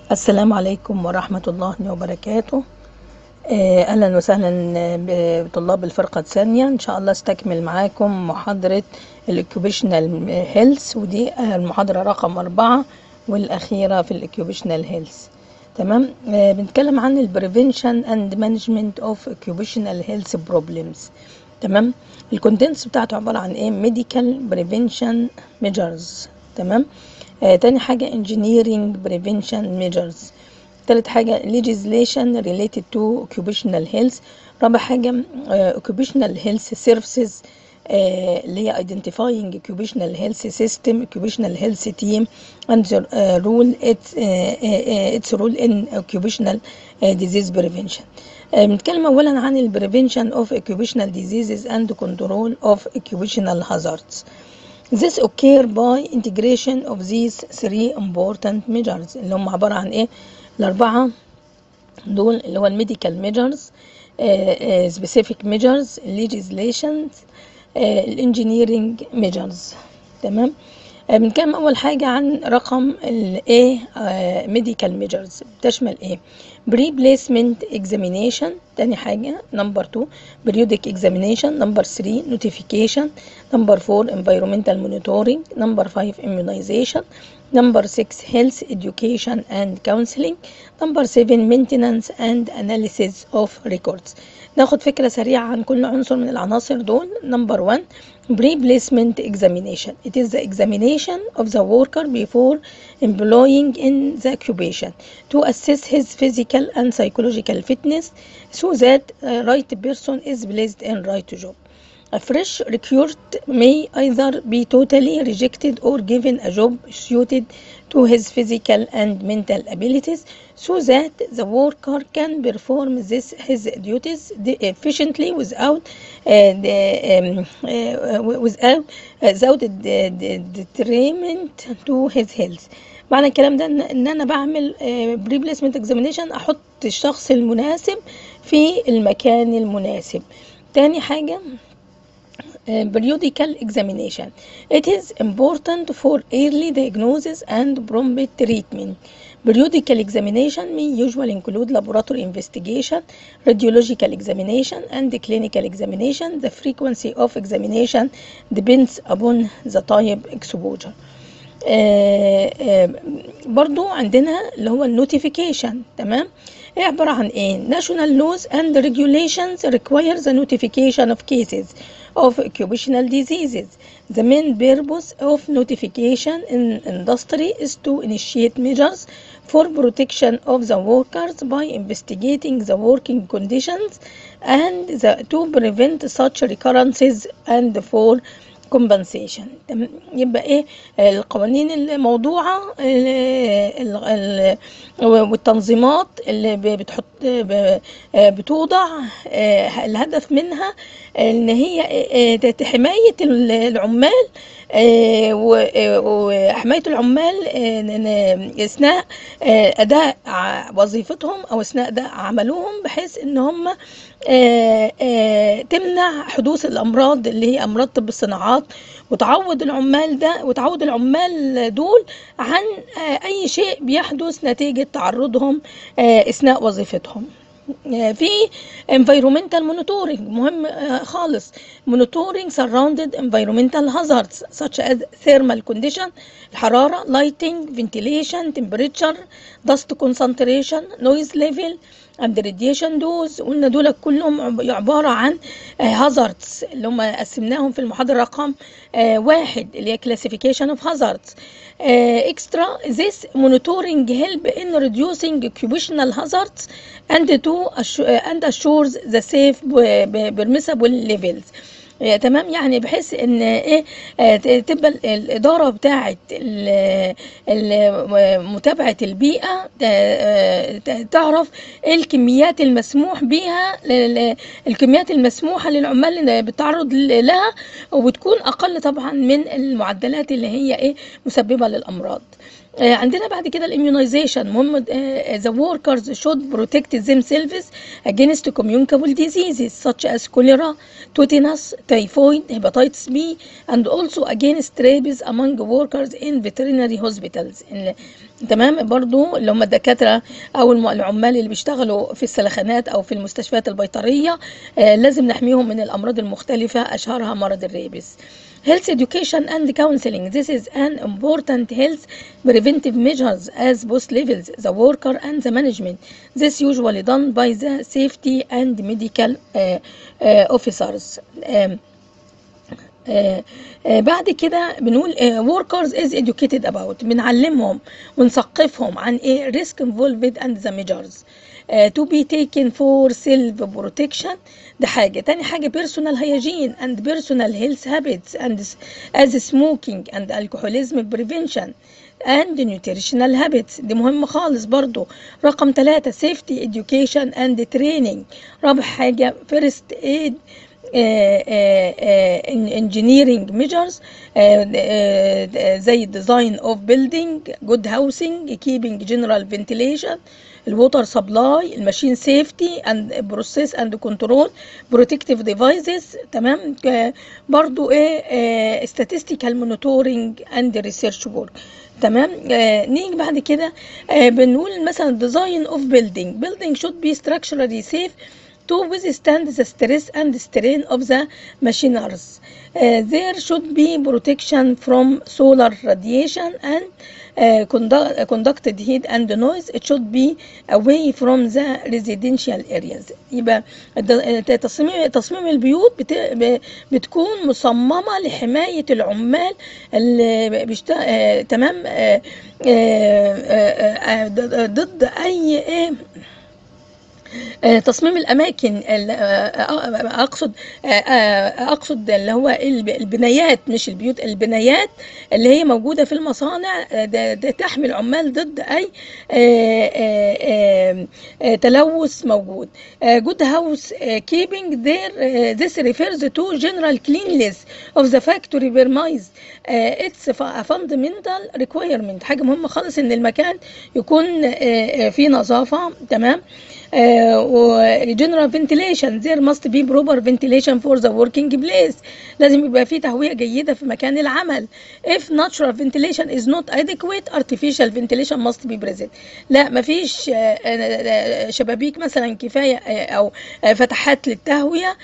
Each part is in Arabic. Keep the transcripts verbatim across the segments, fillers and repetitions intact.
السلام عليكم ورحمة الله وبركاته. آه، أهلا وسهلا بطلاب الفرقة الثانية. إن شاء الله استكمل معاكم محاضرة الأوكيوبيشنال هيلث، ودي المحاضرة رقم أربعة والأخيرة في الأوكيوبيشنال هيلث. تمام. آه، بنتكلم عن البريفنشن اند مانجمنت اوف اوكيوبيشنال هيلث بروبلمز. تمام. الكونتنتس بتاعته عبارة عن ايه؟ ميديكال بريفنشن ميجرز. تمام. آه، تاني حاجة engineering prevention measures. تالت حاجة legislation related to occupational health. رابع حاجة آه، occupational health services آه، اللي هي identifying occupational health system, occupational health team and the uh, role its, uh, uh, its role in occupational uh, disease prevention. بنتكلم أولا عن ال prevention of occupational diseases and control of occupational hazards. This occur by integration of these three important measures اللي هم عبارة عن ايه؟ الأربعة دول اللي هو الميديكال ميجرز، specific measures، legislations، الانجينيرينج ميجرز. تمام. بنتكلم أول حاجة عن رقم ال A medical measures. بتشمل ايه؟ pre-placement examination. تاني حاجة number two periodic examination. number three notification. number four environmental monitoring. number five immunization. number six health education and counseling. number seven maintenance and analysis of records. ناخد فكرة سريعة عن كل عنصر من العناصر دول. number one pre-placement examination. It is the examination of the worker before employing in the occupation to assess his physical and psychological fitness so that the right person is placed in right job. A fresh recruit may either be totally rejected or given a job suited to his physical and mental abilities so that the worker can perform this, his duties efficiently without uh, the, um, uh, without uh, without detriment to his health. معنى الكلام ده ان انا بعمل بري بليسمنت اكزامينيشن، احط الشخص المناسب في المكان المناسب. تاني حاجة periodical examination. It is important for early diagnosis and prompt treatment. Periodical examination may usually include laboratory investigation, radiological examination, and clinical examination. The frequency of examination depends upon the type exposure. آه آه برضو عندنا اللي هو النوتيفيكيشن. تمام. ايه عبارة عن ايه؟ national laws and regulations require the notification of cases of occupational diseases. The main purpose of notification in industry is to initiate measures for protection of the workers by investigating the working conditions and the, to prevent such recurrences and for compensation. يبقى ايه القوانين الموضوعة والتنظيمات اللي بتحط بتوضع الهدف منها ان هي حماية العمال وحماية العمال اثناء اداء وظيفتهم او اثناء اداء عملهم، بحيث ان هم تمنع حدوث الامراض اللي هي امراض طب الصناعات، وتعوض العمال ده وتعوض العمال دول عن اي شيء بيحدث نتيجة تعرضهم اثناء وظيفتهم. في environmental monitoring مهم خالص. monitoring surrounded environmental hazards such as thermal condition الحرارة، lighting، ventilation، temperature، dust concentration، noise level and radiation dose. قلنا دول كلهم عبارة عن hazards اللي هم قسمناهم في المحاضرة رقم واحد اللي هي classification of hazards. Uh, extra this monitoring help in reducing occupational hazards and to assure, and assures the safe permissible levels. تمام. يعني بحيث ان ايه تبقى الاداره بتاعه متابعه البيئه تعرف ايه الكميات المسموح بيها، الكميات المسموحه للعمال اللي بتعرض لها، وبتكون اقل طبعا من المعدلات اللي هي ايه مسببه للامراض. آه، عندنا بعد كده الاميونيزيشن مهم. uh, the workers should protect themselves against communicable diseases such as cholera, tetanus, typhoid, hepatitis B, and also against rabies among workers in veterinary hospitals. تمام، برضو اللي هم الدكاترة أو العمال اللي بيشتغلوا في السلخانات أو في المستشفيات البيطرية، آه لازم نحميهم من الأمراض المختلفة أشهرها مرض الريبس. Health education and counseling. This is an important health preventive measures as both levels, the worker and the management. This usually done by the safety and medical uh, uh, officers. Um, آه آه بعد كده بنقول آه workers is educated about، بنعلمهم ونثقفهم عن ايه risk involved and the measures uh, to be taken for self protection. ده حاجة. تاني حاجة personal hygiene and personal health habits and as smoking and alcoholism prevention and nutritional habits. دي مهم خالص برضو. رقم ثلاثة safety education and training. رابع حاجة first aid engineering measures زي design of building, good housing, keeping general ventilation, الووتر سبلاي، الماشين سيفتي اند بروسيس اند كنترول، بروتكتيف ديفايسز. تمام. برضو ايه statistical monitoring and research work. تمام. آه نيجي بعد كده آه بنقول مثلا design of building. building should be structurally safe to withstand the stress and strain of the machineries. Uh, there should be protection from solar radiation and uh, conduct, uh, conducted heat and noise. It should be away from the residential areas. يبقى تصميم تصميم البيوت بت, بتكون مصممة لحماية العمال اللي بيشت... آه تمام آه آه آه ضد أي إيه تصميم الاماكن. اقصد اقصد اللي هو البنايات، مش البيوت، البنايات اللي هي موجوده في المصانع ده, ده تحمي العمال ضد اي تلوث موجود. good house keeping there. this refers to general cleanliness of the factory premise. it's a fundamental requirement. حاجه مهمه خالص ان المكان يكون فيه نظافه. تمام. و general ventilation. there must be proper ventilation for the working place. لازم يبقى فيه تهوية جيدة في مكان العمل. if natural ventilation is not adequate, artificial ventilation must be present. لا مفيش شبابيك مثلا كفاية أو فتحات للتهوية،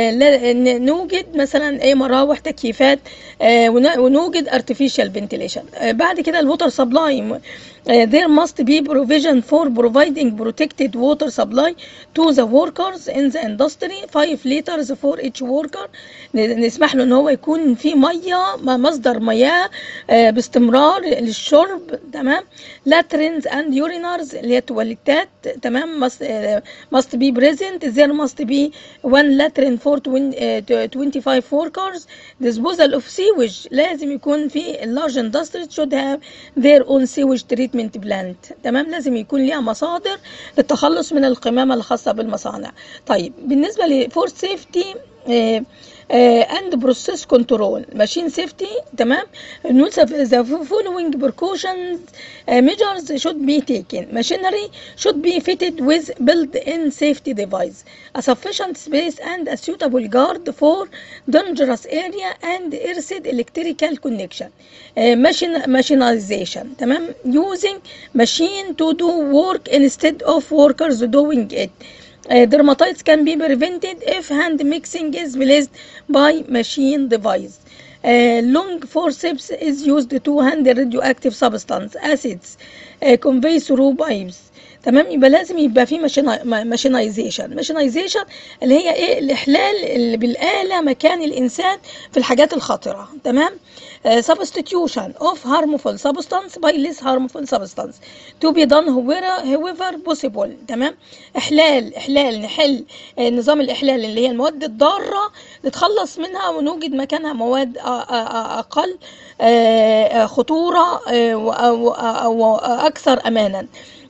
نوجد مثلا أي مراوح تكييفات ونوجد artificial ventilation. بعد كده الووتر سبلاي. there must be provision for providing protected water supply to the workers in the industry. five liters for each worker. نسمح له ان هو يكون في ميه، مصدر مياه باستمرار للشرب. تمام. latrines and urinals اللي هي التواليتات. تمام. must, must be present. there must be one latrine for twenty-five workers. disposal of sewage. لازم يكون في large industries should have their own sewage treatment plant. تمام. لازم يكون ليها مصادر للتخلص من القمامة الخاصة بالمصانع. طيب بالنسبة ل for safety آه Uh, and process control, machine safety. تمام. the following precautions uh, measures should be taken. machinery should be fitted with built-in safety device, a sufficient space and a suitable guard for dangerous area and earthed electrical connection. uh, machine machinization. تمام. using machine to do work instead of workers doing it. Uh, dermatitis can be prevented if hand mixing is placed by machine device. Uh, long forceps is used to handle radioactive substance acids uh, convey through pipes. تمام. يبقى لازم يبقى في ماشينايزيشن. ماشينايزيشن اللي هي ايه؟ الاحلال اللي بالاله مكان الانسان في الحاجات الخطره. تمام. uh, substitution of harmful substance by less harmful substance to be done however possible. تمام. احلال احلال نحل نظام الاحلال اللي هي المواد الضاره نتخلص منها ونوجد مكانها مواد اقل خطوره او اكثر امانا.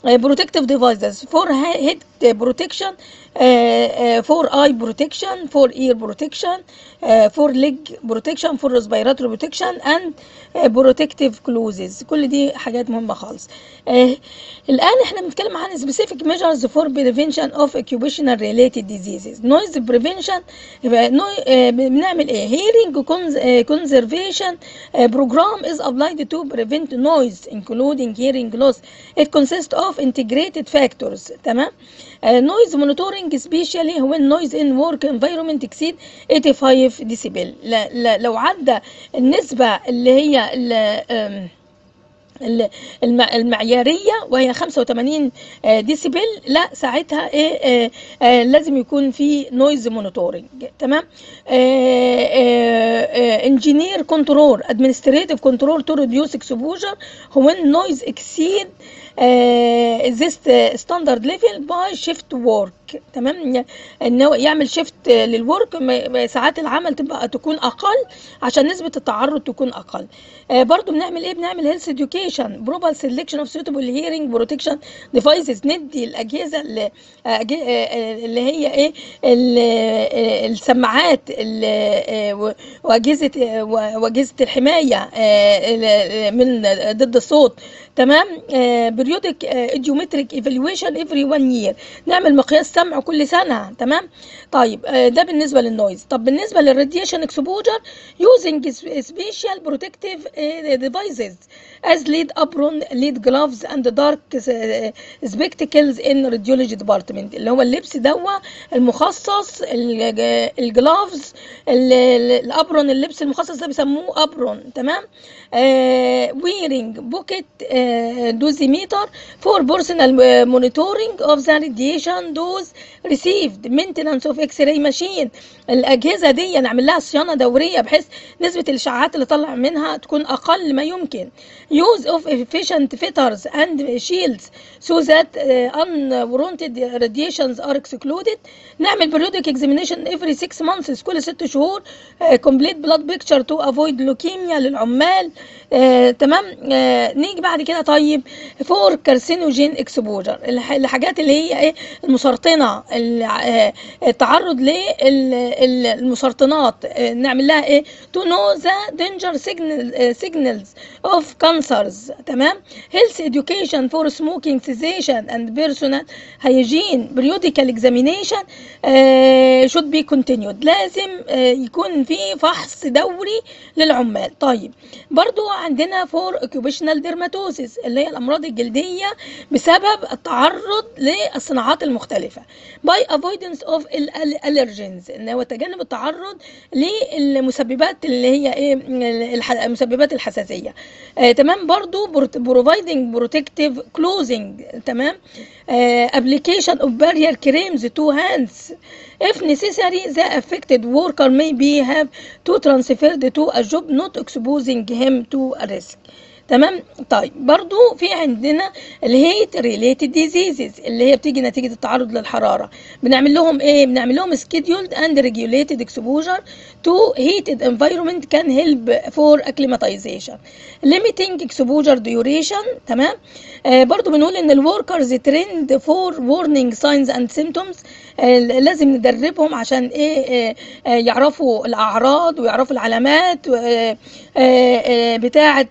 protective devices for head protection, for eye protection, for ear protection, for leg protection, for respiratory protection and protective clothes. كل دي حاجات مهمة خالص. الآن احنا بنتكلم عن specific measures for prevention of occupational related diseases. noise prevention بنعمل ايه؟ hearing conservation program is applied to prevent noise including hearing loss. it consists of integrated factors. تمام. noise monitoring especially when noise in work environment exceed eighty-five decibel. لو عدى النسبة اللي هي المعيارية وهي خمسة وثمانين ديسيبل، لا ساعتها ايه آه آه لازم يكون في نويز مونيتورنج. تمام. انجينير كنترول ادمنستريتيف كنترول تو ريديوس اكسبوجر when noise exceed this standard level by shift work. تمام. انه يعمل شيفت للورك، ساعات العمل تبقى تكون اقل عشان نسبه التعرض تكون اقل. آه برضو بنعمل ايه؟ بنعمل هيلث اديوكيشن، بروبال سيلكشن اوف سوتبل هيرنج بروتكشن ديفايسز. ندي الاجهزه اللي, اللي هي ايه السماعات واجهزه واجهزه الحمايه من ضد الصوت. تمام. بريودك ايديومتريك ايفالويشن افري وان يير، نعمل مقياس سمع كل سنه. تمام. طيب ده بالنسبه للنويز. طب بالنسبه للراديشن اكسبوجر يوزنج سبيشال بروتكتيف ديفايسز as lead apron, lead gloves and dark spectacles in radiology department. اللي هو اللبس دوا المخصص، الجلافز، الابرون، اللبس المخصص ده بيسموه ابرون. تمام. wearing pocket dosimeter for personal monitoring of the radiation dose received. maintenance of x-ray machine. الاجهزه دي نعمل لها صيانه دوريه بحيث نسبه الاشعاعات اللي طلع منها تكون اقل ما يمكن. use of efficient filters and shields so that uh, unwarranted radiations are excluded. نعمل periodic examination every six months، كل ست شهور. uh, complete blood picture to avoid leukemia للعمال. uh, تمام. uh, نيجي بعد كده طيب for carcinogen exposure، الحاجات اللي هي ايه المسرطنه، التعرض للمسرطنات. uh, نعمل لها ايه to know the danger signal, uh, signals of cancers. تمام. health education for smoking cessation and personal hygiene. periodical examination uh, should be continued. لازم uh, يكون في فحص دوري للعمال. طيب برضو عندنا for occupational dermatosis اللي هي الأمراض الجلدية بسبب التعرض للصناعات المختلفة. by avoidance of allergens، إن هو تجنب التعرض للمسببات اللي هي ايه مسببات الحساسية. آه تمام. برضو providing protective clothing. تمام. آه application of barrier creams to hands if necessary. the affected worker may be have to transfer to a job not exposing him to a risk. تمام. طيب برضو في عندنا الهيت ريليتد ديزيزز اللي هي بتيجي نتيجه التعرض للحراره. بنعمل لهم ايه؟ بنعمل لهم scheduled and regulated exposure to heated environment can help for acclimatization. limiting exposure duration. تمام. آه برضو بنقول ان الوركرز ترند فور warning signs and symptoms. آه لازم ندربهم عشان ايه آه آه يعرفوا الاعراض ويعرفوا العلامات آه آه بتاعه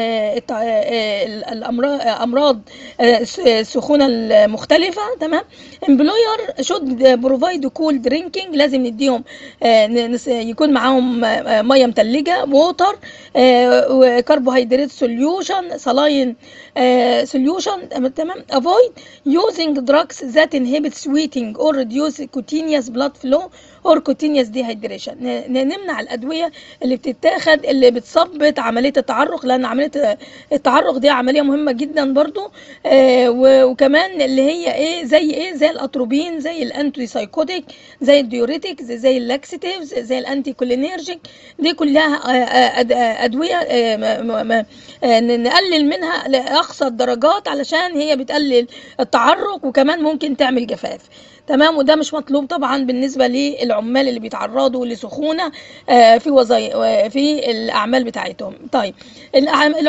الامراض السخونه المختلفه. تمام. employer should provide cool drinking، لازم نديهم يكون معاهم ميه متلجه، ووتر، وكربوهيدرات سوليوشن، صلاين سوليوشن. تمام. avoid using drugs that inhibit sweating or reduce cutaneous blood flow or cutaneous dehydration. نمنع الادويه اللي بتتاخد اللي بتثبط عمليه التعرق، لان عمليه التعرق دي عمليه مهمه جدا برضو. آه وكمان اللي هي ايه زي ايه زي الاتروبين، زي الانتي سايكوتيك، زي الديوريتكس، زي اللاكسيتيفز، زي الانتي كولينيرجيك. دي كلها آه ادويه آه نقلل منها لاقصى الدرجات علشان هي بتقلل التعرق وكمان ممكن تعمل جفاف. تمام. وده مش مطلوب طبعا بالنسبه للعمال اللي بيتعرضوا لسخونه في وظائف في الاعمال بتاعتهم. طيب العمال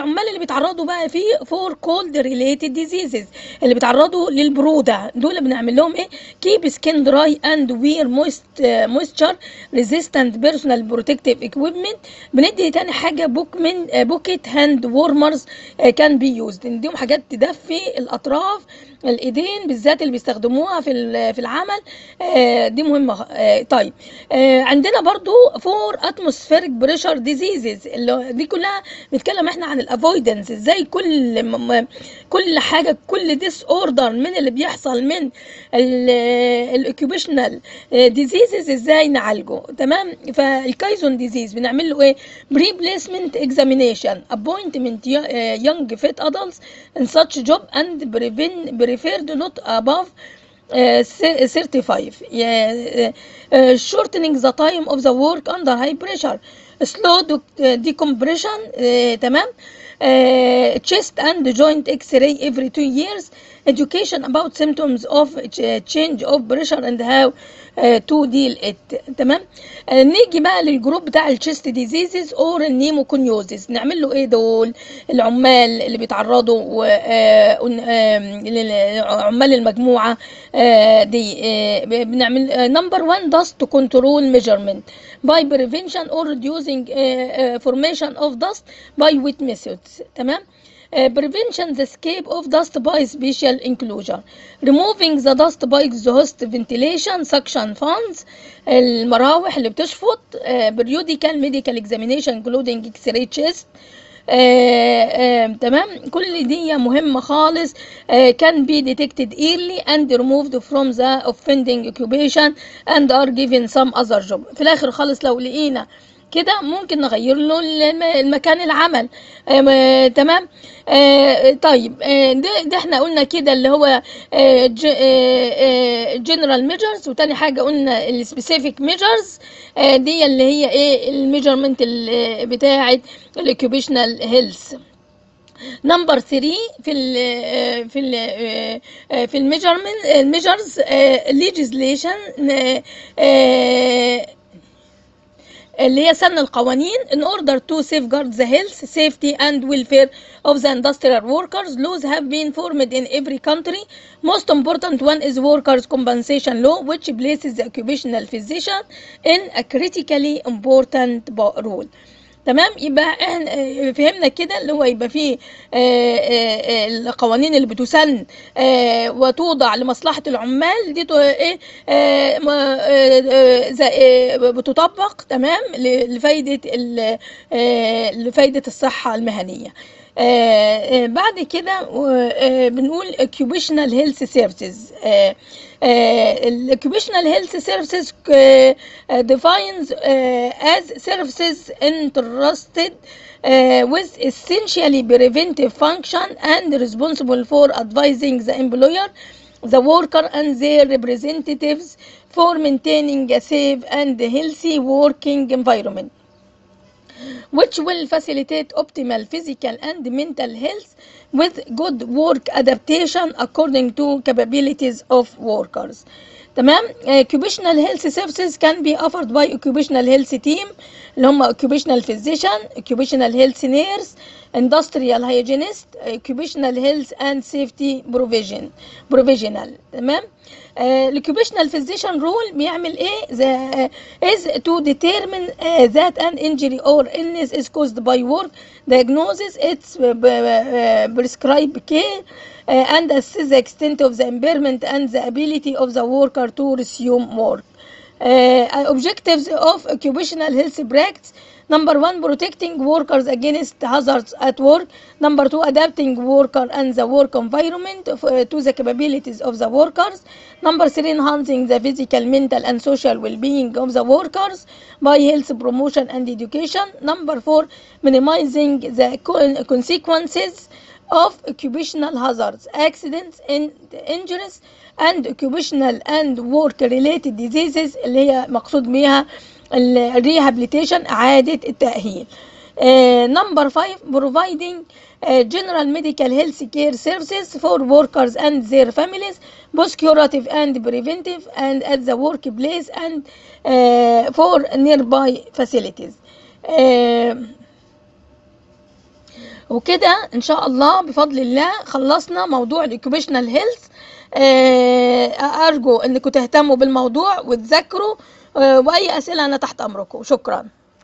العمال اللي بيتعرضوا بقى في فور كولد ريليتد ديزيزز، اللي بيتعرضوا للبروده، دول بنعمل لهم ايه؟ كيب سكين دراي اند وير مويست مويستشر ريزيستنت بيرسونال بروتكتيف اكويبمنت. بندي تاني حاجه بوك من بوكيت هاند وورمرز كان بي يوزد، نديهم حاجات تدفي الاطراف الايدين بالذات اللي بيستخدموها في في العمل، دي مهمه. طيب عندنا برضو فور اتموسفيريك بريشر ديزيزز، دي كلها بنتكلم احنا عن الافويدنس، ازاي كل كل حاجه كل ديس اوردر من اللي بيحصل من الاوكيوبيشنال ديزيزز ازاي نعالجه. تمام. فالكايزون ديزيز بنعمل له ايه؟ بري بليسمنت اكزامينيشن ابوينتمنت يونج فيت ادلتس ان ساتش جوب اند بريفين بريفيرد نوت اباف thirty-five. Yeah, uh, shortening the time of the work under high pressure, slow decompression. uh, تمام. uh, chest and joint x-ray every two years, education about symptoms of change of pressure and how uh, to deal it. تمام. uh, نيجي بقى للجروب بتاع الشيست ديزيزز اور النيموكونيوزز، نعمل له ايه؟ دول العمال اللي بيتعرضوا عمال المجموعه دي بنعمل نمبر واحد dust control measurement by prevention or reducing formation of dust by wet methods. تمام. Uh, prevention the escape of dust by special enclosure, removing the dust by exhaust ventilation suction fans، المراوح اللي بتشفط، uh, periodical medical examination including x-ray chest. آه آه تمام. كل دي مهمة خالص. آه can be detected early and removed from the offending occupation and are given some other job. في الآخر خالص لو لقينا كده ممكن نغير له المكان العمل. آه تمام. آه طيب آه ده, ده احنا قلنا كده اللي هو جنرال ميجرز، وتاني حاجه قلنا السبيسيفيك ميجرز، آه دي اللي هي ايه؟ الميجرمنت بتاعه الاوكيوبيشنال هيلث. نمبر ثلاثة في ال في ال في الميجرمنت الميجرز ليجيسليشن اللي هي سن القوانين in order to safeguard the health, safety and welfare of the industrial workers. Laws have been formed in every country. Most important one is workers' compensation law, which places the occupational physician in a critically important role. تمام. يبقى احنا فهمنا كده اللي هو يبقى فيه القوانين اللي بتسن وتوضع لمصلحة العمال دي ايه بتطبق تمام لفايدة لفايدة الصحة المهنية. آه بعد كده آه بنقول occupational health services. آه ال occupational health services uh, defines uh, as services entrusted uh, with essentially preventive function and responsible for advising the employer, the worker and their representatives for maintaining a safe and healthy working environment, which will facilitate optimal physical and mental health with good work adaptation according to capabilities of workers. تمام. occupational health services can be offered by occupational health team اللي هم occupational physician, occupational health nurse, industrial hygienist, occupational health and safety provision provisional. تمام. الoccupational physician role بيعمل ايه؟ the, uh, is to determine uh, that an injury or illness is caused by work, diagnosis its uh, uh, prescribe care uh, and assess the extent of the impairment and the ability of the worker to resume work. Uh, objectives of occupational health practice: number one, protecting workers against hazards at work. Number two, adapting worker and the work environment to the capabilities of the workers. Number three, enhancing the physical, mental and social well-being of the workers by health promotion and education. Number four, minimizing the consequences of occupational hazards, accidents and injuries and occupational and work related diseases اللي هي مقصود بيها الريهابيليتيشن إعادة التأهيل. Uh, number five, providing uh, general medical health care services for workers and their families, both curative and preventive, and at the workplace and uh, for nearby facilities. Uh, وكده ان شاء الله بفضل الله خلصنا موضوع الاوكيوبيشنال هيلث. ارجو انكم تهتموا بالموضوع وتذاكروا، واي اسئله انا تحت امركم. شكرا.